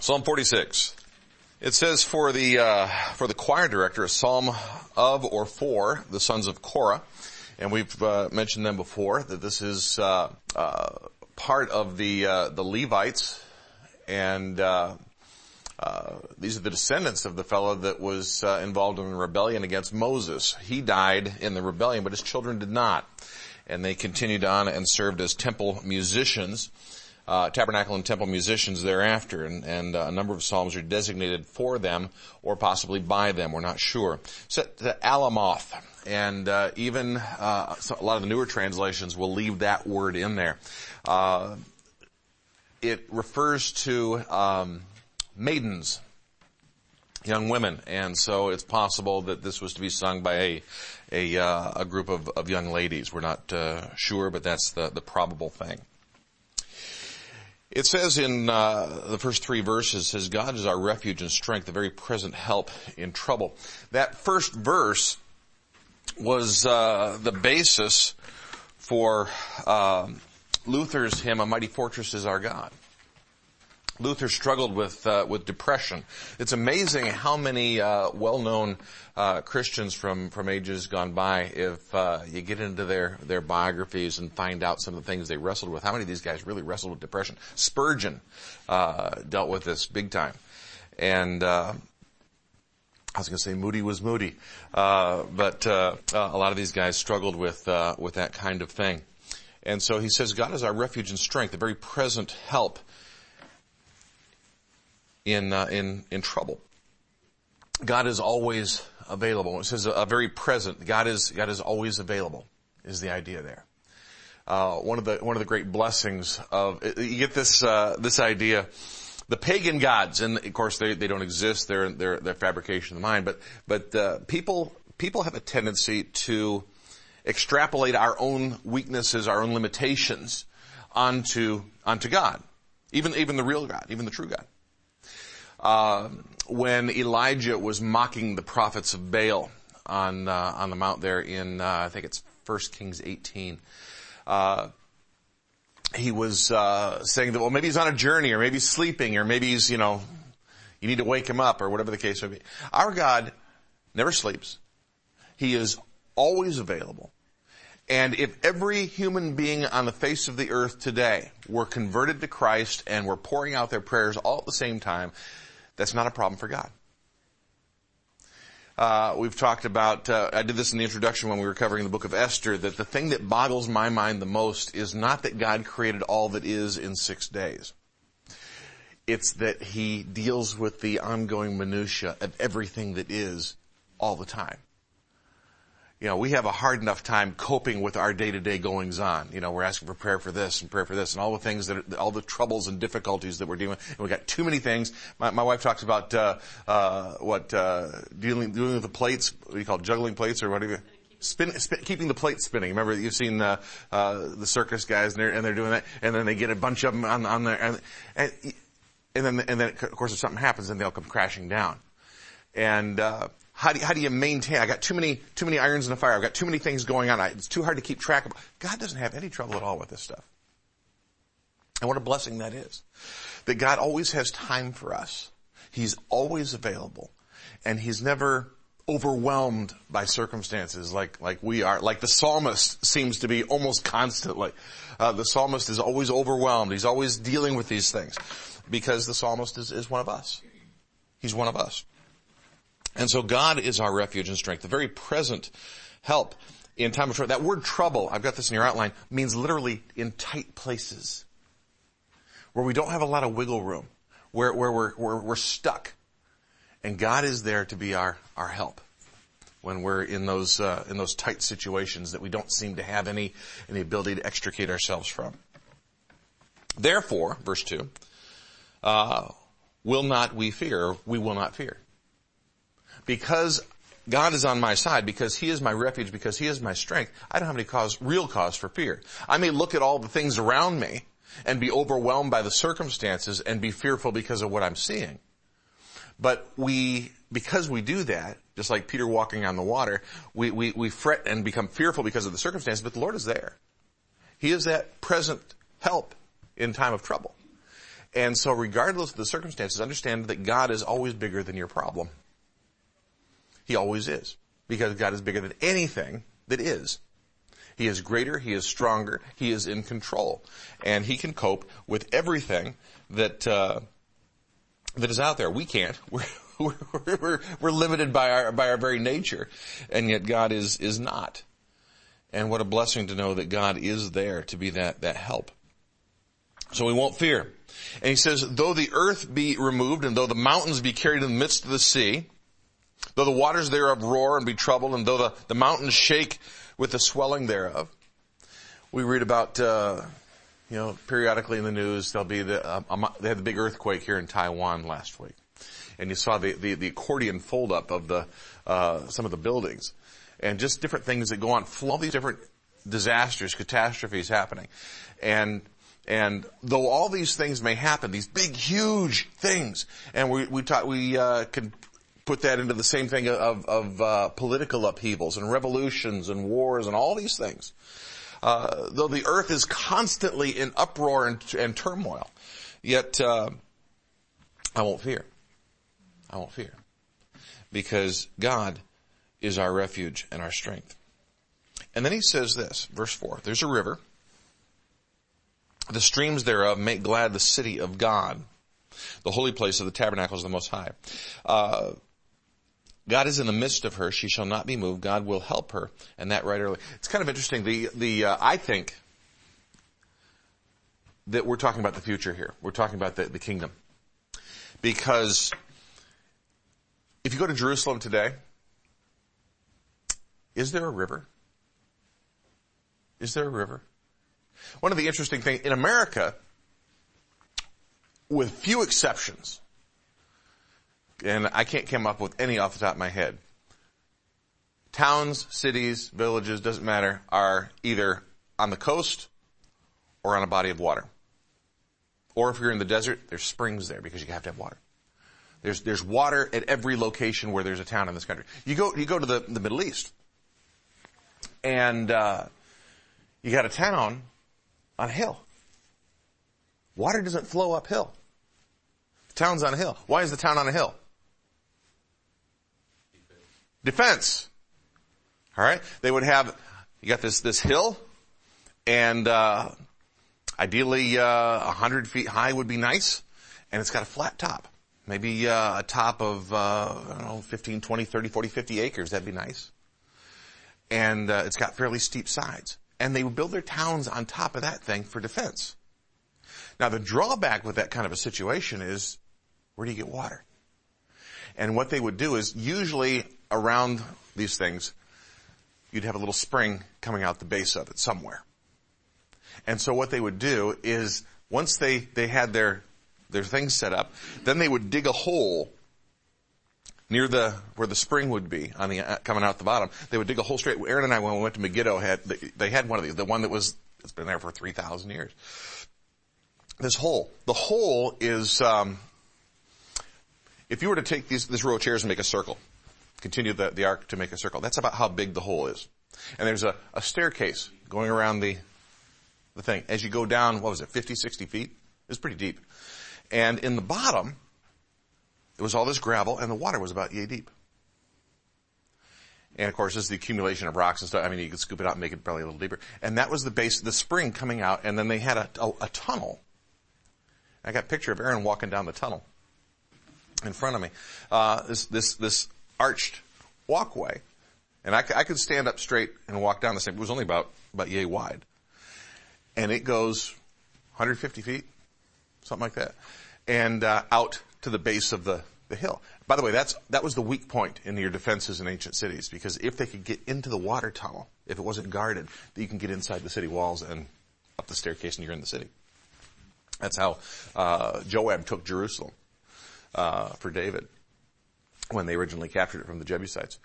Psalm 46. It says for the choir director, a psalm of or for the sons of Korah, and we've mentioned them before, that this is part of the Levites, and these are the descendants of the fellow that was involved in a rebellion against Moses. He died in the rebellion, but his children did not, and they continued on and served as temple musicians. Tabernacle and temple musicians thereafter, and a number of psalms are designated for them or possibly by them. We're not sure. Set to Alamoth, and even a lot of the newer translations will leave that word in there. It refers to maidens, young women, and so it's possible that this was to be sung by a group of young ladies. We're not sure, but that's the probable thing. It says in the first three verses, says, God is our refuge and strength, a very present help in trouble. That first verse was the basis for Luther's hymn, A Mighty Fortress is Our God. Luther struggled with depression. It's amazing how many well-known Christians from ages gone by, if you get into their biographies and find out some of the things they wrestled with, how many of these guys really wrestled with depression. Spurgeon dealt with this big time. And I was going to say Moody was Moody, but a lot of these guys struggled with that kind of thing. And so he says, God is our refuge and strength, a very present help in trouble. God is always available. It says a very present. God is always available is the idea there. One of the great blessings of, you get this idea, the pagan gods, and of course they don't exist, they're fabrication of the mind, but people have a tendency to extrapolate our own weaknesses, our own limitations onto God. Even the real God, even the true God. When Elijah was mocking the prophets of Baal on the mount there in, I think it's 1 Kings 18, he was, saying that, well, maybe he's on a journey, or maybe he's sleeping, or maybe he's, you need to wake him up, or whatever the case may be. Our God never sleeps. He is always available. And if every human being on the face of the earth today were converted to Christ and were pouring out their prayers all at the same time, that's not a problem for God. We've talked about, I did this in the introduction when we were covering the book of Esther, that the thing that boggles my mind the most is not that God created all that is in 6 days. It's that He deals with the ongoing minutia of everything that is all the time. We have a hard enough time coping with our day-to-day goings-on. We're asking for prayer for this and prayer for this and all the things all the troubles and difficulties that we're dealing with. And we've got too many things. My wife talks about, dealing with the plates. What do you call it? Juggling plates or whatever? Keeping the plate spinning. Remember, you've seen, the circus guys and they're doing that. And then they get a bunch of them on there. And then, of course, if something happens, then they'll come crashing down. And, How do you maintain? I got too many irons in the fire. I've got too many things going on. It's too hard to keep track of. God doesn't have any trouble at all with this stuff. And what a blessing that is. That God always has time for us. He's always available. And He's never overwhelmed by circumstances like we are. Like the psalmist seems to be almost constantly. The psalmist is always overwhelmed. He's always dealing with these things. Because the psalmist is one of us. He's one of us. And so God is our refuge and strength, the very present help in time of trouble. That word trouble, I've got this in your outline, means literally in tight places, where we don't have a lot of wiggle room, where we're stuck. And God is there to be our help when we're in those tight situations that we don't seem to have any ability to extricate ourselves from. Therefore, verse 2, will not we fear, we will not fear. Because God is on my side, because He is my refuge, because He is my strength, I don't have any real cause for fear. I may look at all the things around me and be overwhelmed by the circumstances and be fearful because of what I'm seeing. But because we do that, just like Peter walking on the water, we fret and become fearful because of the circumstances, but the Lord is there. He is that present help in time of trouble. And so regardless of the circumstances, understand that God is always bigger than your problem. He always is. Because God is bigger than anything that is. He is greater, He is stronger, He is in control. And He can cope with everything that is out there. We can't. We're limited by our very nature. And yet God is not. And what a blessing to know that God is there to be that help. So we won't fear. And he says, though the earth be removed, and though the mountains be carried in the midst of the sea, though the waters thereof roar and be troubled, and though the mountains shake with the swelling thereof. We read about, periodically in the news, they had the big earthquake here in Taiwan last week. And you saw the accordion fold up of some of the buildings. And just different things that go on. All these different disasters, catastrophes happening. And though all these things may happen, these big, huge things, and we can put that into the same thing of political upheavals and revolutions and wars and all these things. Though the earth is constantly in uproar and turmoil, yet I won't fear. I won't fear. Because God is our refuge and our strength. And then he says this, verse 4, there's a river. The streams thereof make glad the city of God, the holy place of the tabernacles of the Most High. God is in the midst of her. She shall not be moved. God will help her. And that right early. It's kind of interesting. I think that we're talking about the future here. We're talking about the kingdom. Because if you go to Jerusalem today, is there a river? Is there a river? One of the interesting things, in America, with few exceptions, and I can't come up with any off the top of my head, towns, cities, villages, doesn't matter, are either on the coast or on a body of water. Or if you're in the desert, there's springs there because you have to have water. There's water at every location where there's a town in this country. You go to the Middle East, and you got a town on a hill. Water doesn't flow uphill. The town's on a hill. Why is the town on a hill? Defense. All right. They would have, you got this hill, and ideally 100 feet high would be nice, and it's got a flat top. Maybe a top of, 15, 20, 30, 40, 50 acres. That'd be nice. And it's got fairly steep sides. And they would build their towns on top of that thing for defense. Now, the drawback with that kind of a situation is, where do you get water? And what they would do is, usually around these things, you'd have a little spring coming out the base of it somewhere. And so what they would do is, once they had their things set up, then they would dig a hole near where the spring would be on the coming out the bottom. They would dig a hole straight. Aaron and I, when we went to Megiddo, they had one of these. The one it's been there for 3,000 years. This hole. The hole is, if you were to take this row of chairs and make a circle, continue the arc to make a circle, that's about how big the hole is. And there's a staircase going around the thing. As you go down, 50, 60 feet? It's pretty deep. And in the bottom, it was all this gravel, and the water was about yay deep. And of course, this is the accumulation of rocks and stuff. I mean, you could scoop it out and make it probably a little deeper. And that was the base of the spring coming out, and then they had a tunnel. I got a picture of Aaron walking down the tunnel in front of me. This arched walkway. And I could stand up straight and walk down the same. It was only about yay wide. And it goes 150 feet, something like that, and out to the base of the hill. By the way, that was the weak point in your defenses in ancient cities, because if they could get into the water tunnel, if it wasn't guarded, you can get inside the city walls and up the staircase and you're in the city. That's how Joab took Jerusalem for David when they originally captured it from the Jebusites.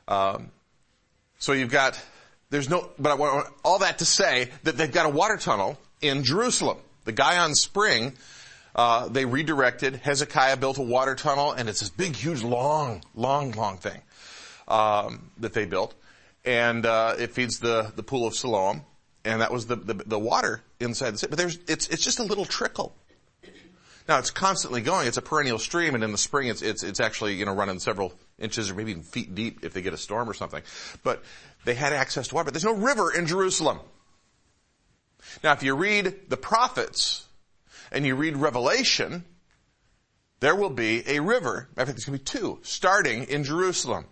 So you've got, but I want all that to say that they've got a water tunnel in Jerusalem. The Gihon Spring, they redirected. Hezekiah built a water tunnel, and it's this big, huge, long thing that they built. And it feeds the pool of Siloam, and that was the water inside the city. But it's just a little trickle. Now it's constantly going. It's a perennial stream, and in the spring it's actually, running several inches or maybe even feet deep if they get a storm or something. But they had access to water, but there's no river in Jerusalem. Now if you read the prophets and you read Revelation, there will be a river. I think there's going to be two starting in Jerusalem.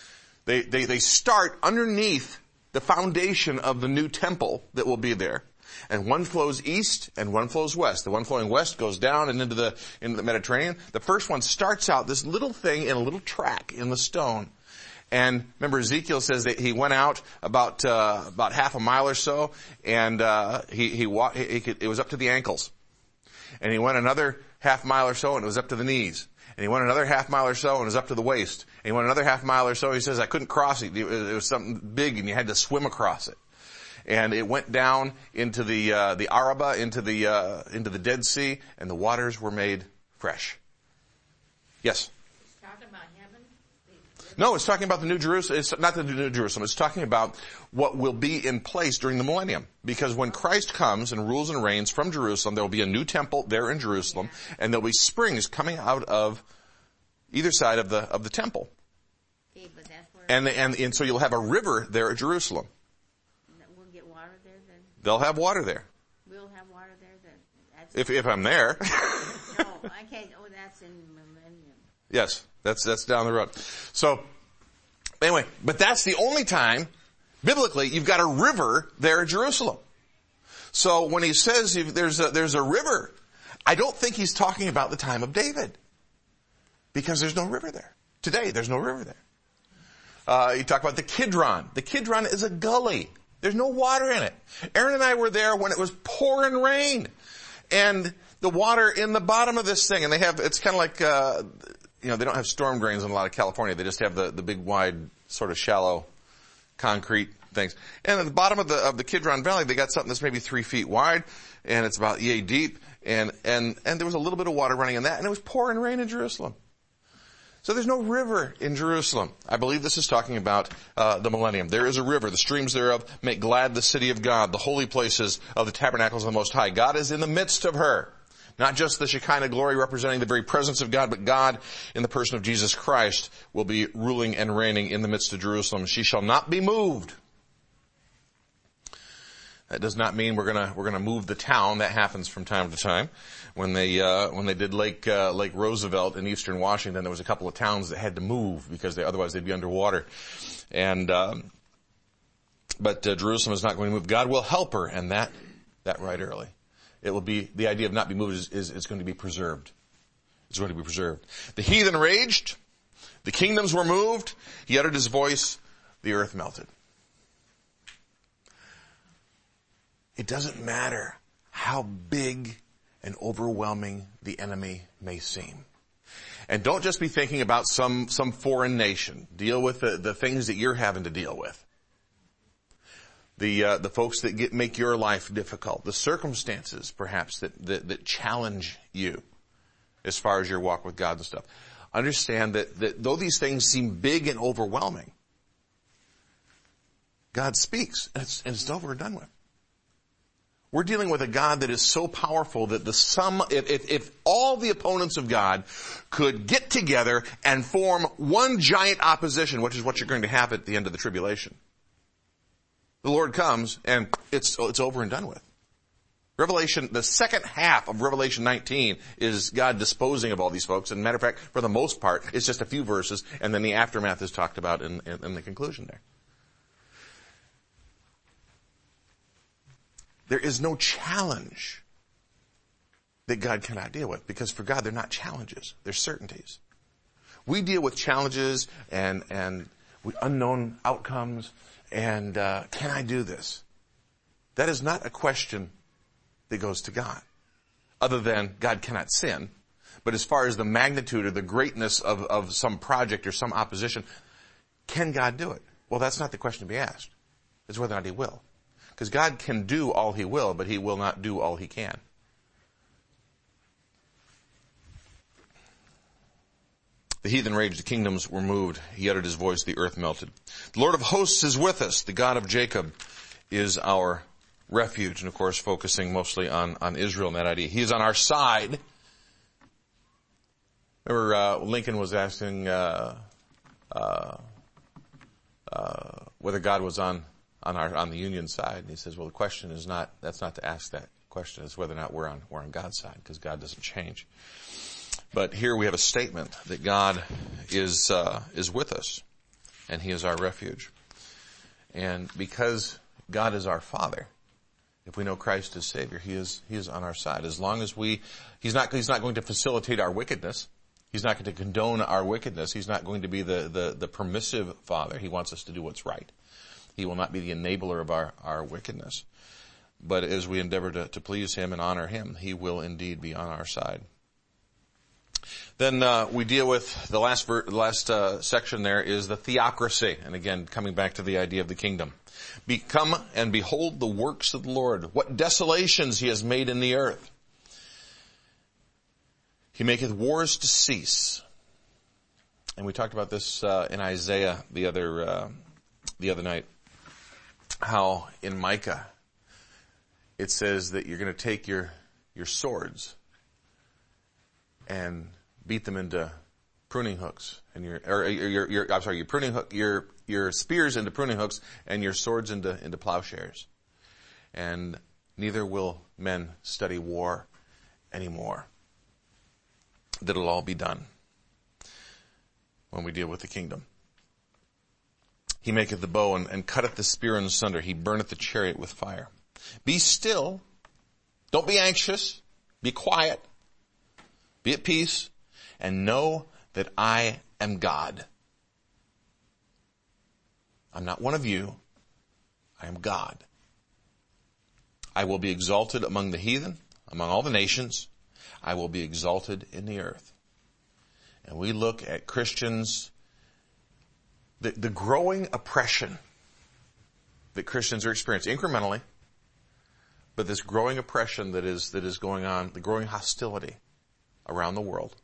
They start underneath the foundation of the new temple that will be there. And one flows east and one flows west. The one flowing west goes down and into the Mediterranean. The first one starts out this little thing in a little track in the stone. And remember, Ezekiel says that he went out about half a mile or so, and he walked. It was up to the ankles. And he went another half mile or so, and it was up to the knees. And he went another half mile or so, and it was up to the waist. And he went another half mile or so. He says, I couldn't cross it. It was something big, and you had to swim across it. And it went down into the Araba, into the Dead Sea, and the waters were made fresh. Yes? It's talking about heaven? No, it's talking about the New Jerusalem. It's not the New Jerusalem. It's talking about what will be in place during the millennium. Because when Christ comes and rules and reigns from Jerusalem, there will be a new temple there in Jerusalem, and there will be springs coming out of either side of the temple. Okay, but that's where And so you'll have a river there at Jerusalem. we'll get water there then? They'll have water there. We'll have water there then? If I'm there. No, I can't. Oh, that's in millennium. Yes, that's down the road. So, anyway, but that's the only time, biblically, you've got a river there at Jerusalem. So when he says there's a river, I don't think he's talking about the time of David. Because there's no river there. Today, there's no river there. You talk about the Kidron. The Kidron is a gully. There's no water in it. Aaron and I were there when it was pouring rain. And the water in the bottom of this thing, and it's kind of like, they don't have storm drains in a lot of California. They just have the big, wide, sort of shallow concrete things. And at the bottom of the Kidron Valley, they got something that's maybe 3 feet wide, and it's about yay deep, and there was a little bit of water running in that, and it was pouring rain in Jerusalem. So there's no river in Jerusalem. I believe this is talking about the millennium. There is a river, the streams thereof make glad the city of God, the holy places of the tabernacles of the Most High. God is in the midst of her. Not just the Shekinah glory representing the very presence of God, but God in the person of Jesus Christ will be ruling and reigning in the midst of Jerusalem. She shall not be moved. That does not mean we're gonna move the town. That happens from time to time. When they did Lake Roosevelt in eastern Washington, there was a couple of towns that had to move because otherwise they'd be underwater. But Jerusalem is not going to move. God will help her, and that right early. It will be, the idea of not be moved is going to be preserved. It's going to be preserved. The heathen raged. The kingdoms were moved. He uttered his voice. The earth melted. It doesn't matter how big and overwhelming the enemy may seem. And don't just be thinking about some foreign nation. Deal with the things that you're having to deal with. The folks that make your life difficult. The circumstances, perhaps, that challenge you as far as your walk with God and stuff. Understand that though these things seem big and overwhelming, God speaks, and it's over and done with. We're dealing with a God that is so powerful that if all the opponents of God could get together and form one giant opposition, which is what you're going to have at the end of the tribulation, the Lord comes and it's over and done with. Revelation, the second half of Revelation 19 is God disposing of all these folks. And matter of fact, for the most part, it's just a few verses, and then the aftermath is talked about in the conclusion there. There is no challenge that God cannot deal with, because for God, they're not challenges. They're certainties. We deal with challenges and unknown outcomes and can I do this? That is not a question that goes to God. Other than God cannot sin. But as far as the magnitude or the greatness of some project or some opposition, can God do it? Well, that's not the question to be asked. It's whether or not he will. Because God can do all he will, but he will not do all he can. The heathen raged, the kingdoms were moved. He uttered his voice, the earth melted. The Lord of hosts is with us. The God of Jacob is our refuge. And of course, focusing mostly on Israel and that idea. He is on our side. Remember, Lincoln was asking whether God was on the Union side, and he says, "Well, the question is that's not to ask that question. It's whether or not we're on God's side, because God doesn't change." But here we have a statement that God is with us, and He is our refuge. And because God is our Father, if we know Christ as Savior, He is on our side. As long as He's not going to facilitate our wickedness. He's not going to condone our wickedness. He's not going to be the permissive Father. He wants us to do what's right. He will not be the enabler of our wickedness. But as we endeavor to please Him and honor Him, He will indeed be on our side. Then we deal with the last section there is the theocracy. And again, coming back to the idea of the kingdom. Come and behold the works of the Lord, what desolations He has made in the earth. He maketh wars to cease. And we talked about this in Isaiah the other night. How in Micah it says that you're going to take your swords and beat them into pruning hooks, and your spears into pruning hooks, and your swords into plowshares. And neither will men study war anymore. That'll all be done when we deal with the kingdom. He maketh the bow and cutteth the spear in sunder. He burneth the chariot with fire. Be still. Don't be anxious. Be quiet. Be at peace. And know that I am God. I'm not one of you. I am God. I will be exalted among the heathen, among all the nations. I will be exalted in the earth. And we look at Christians, the growing oppression that Christians are experiencing incrementally, but this growing oppression that is going on, the growing hostility around the world.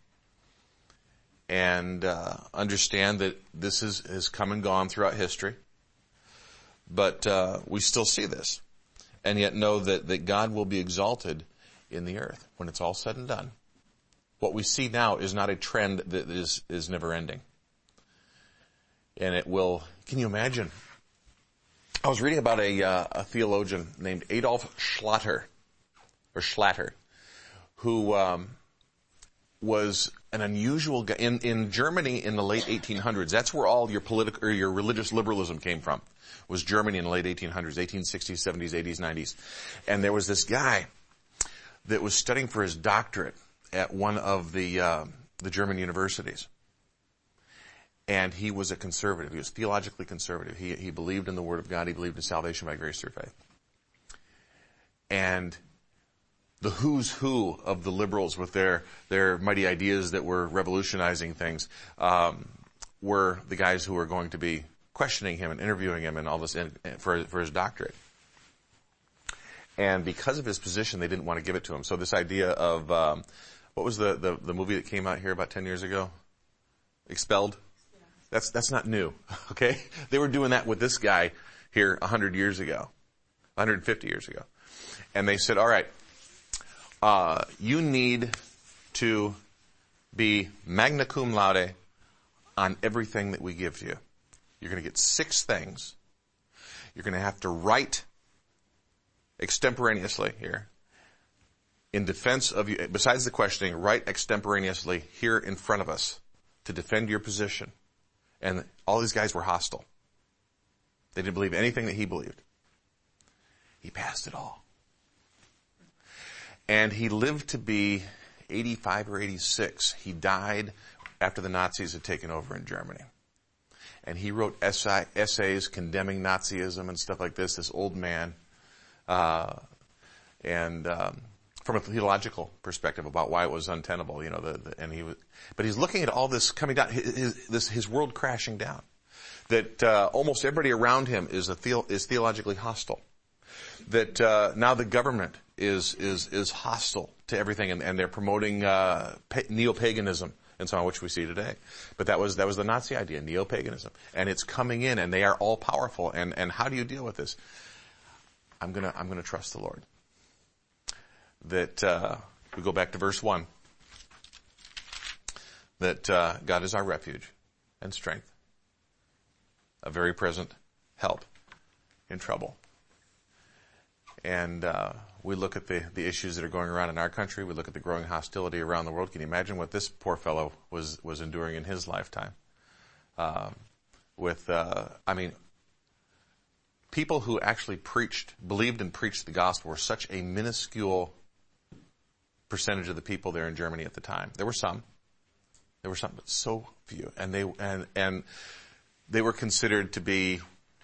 And understand that this has come and gone throughout history. But we still see this. And yet know that God will be exalted in the earth when it's all said and done. What we see now is not a trend that is never ending. And it will, can you imagine? I was reading about a theologian named Adolf Schlatter, who was an unusual guy. In Germany in the late 1800s, that's where all your political or your religious liberalism came from, was Germany in the late 1800s, 1860s, 70s, 80s, 90s. And there was this guy that was studying for his doctorate at one of the German universities. And he was a conservative. He was theologically conservative. He believed in the Word of God. He believed in salvation by grace through faith. And the who's who of the liberals with their mighty ideas that were revolutionizing things were the guys who were going to be questioning him and interviewing him and all this for his doctorate. And because of his position, they didn't want to give it to him. So this idea of what was the movie that came out here about 10 years ago? Expelled? That's not new, okay? They were doing that with this guy here 100 years ago, 150 years ago. And they said, all right, you need to be magna cum laude on everything that we give to you. You're going to get 6 things. You're going to have to write extemporaneously here in defense of you. Besides the questioning, write extemporaneously here in front of us to defend your position. And all these guys were hostile. They didn't believe anything that he believed. He passed it all. And he lived to be 85 or 86. He died after the Nazis had taken over in Germany. And he wrote essays condemning Nazism and stuff like this old man. And from a theological perspective about why it was untenable, but he's looking at all this coming down, his world crashing down. That almost everybody around him is theologically hostile. That now the government is hostile to everything, and they're promoting neo-paganism and so on, which we see today. But that was the Nazi idea, neo-paganism, and it's coming in, and they are all powerful. And how do you deal with this? I'm gonna trust the Lord. That we go back to verse 1. that God is our refuge and strength, a very present help in trouble. And we look at the issues that are going around in our country. We look at the growing hostility around the world. Can you imagine what this poor fellow was enduring in his lifetime? People who actually believed and preached the gospel were such a minuscule percentage of the people there in Germany at the time. There were some, but so few. And they were considered to be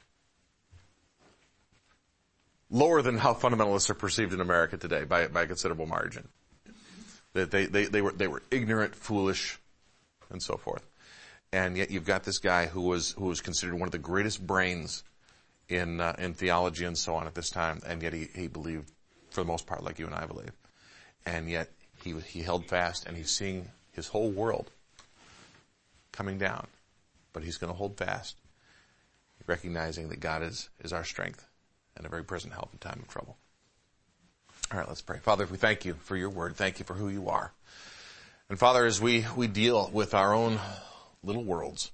lower than how fundamentalists are perceived in America today by a considerable margin. That they were ignorant, foolish, and so forth. And yet you've got this guy who was considered one of the greatest brains in theology and so on at this time, and yet he believed for the most part like you and I believe. And yet he held fast, and he's seeing his whole world coming down. But he's going to hold fast, recognizing that God is our strength and a very present help in time of trouble. All right, let's pray. Father, we thank you for your word. Thank you for who you are. And Father, as we deal with our own little worlds,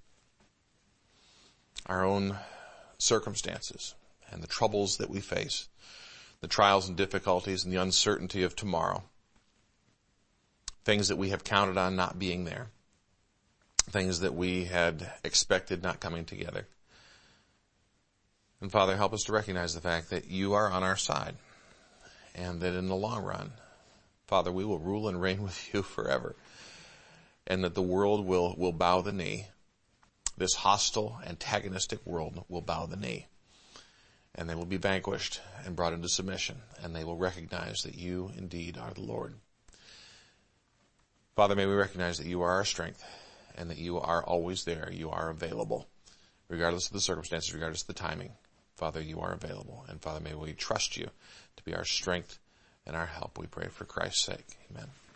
our own circumstances, and the troubles that we face, the trials and difficulties and the uncertainty of tomorrow, things that we have counted on not being there, things that we had expected not coming together. And Father, help us to recognize the fact that you are on our side, and that in the long run, Father, we will rule and reign with you forever, and that the world will bow the knee. This hostile, antagonistic world will bow the knee, and they will be vanquished and brought into submission, and they will recognize that you indeed are the Lord. Father, may we recognize that you are our strength, and that you are always there. You are available, regardless of the circumstances, regardless of the timing. Father, you are available. And Father, may we trust you to be our strength and our help. We pray for Christ's sake. Amen.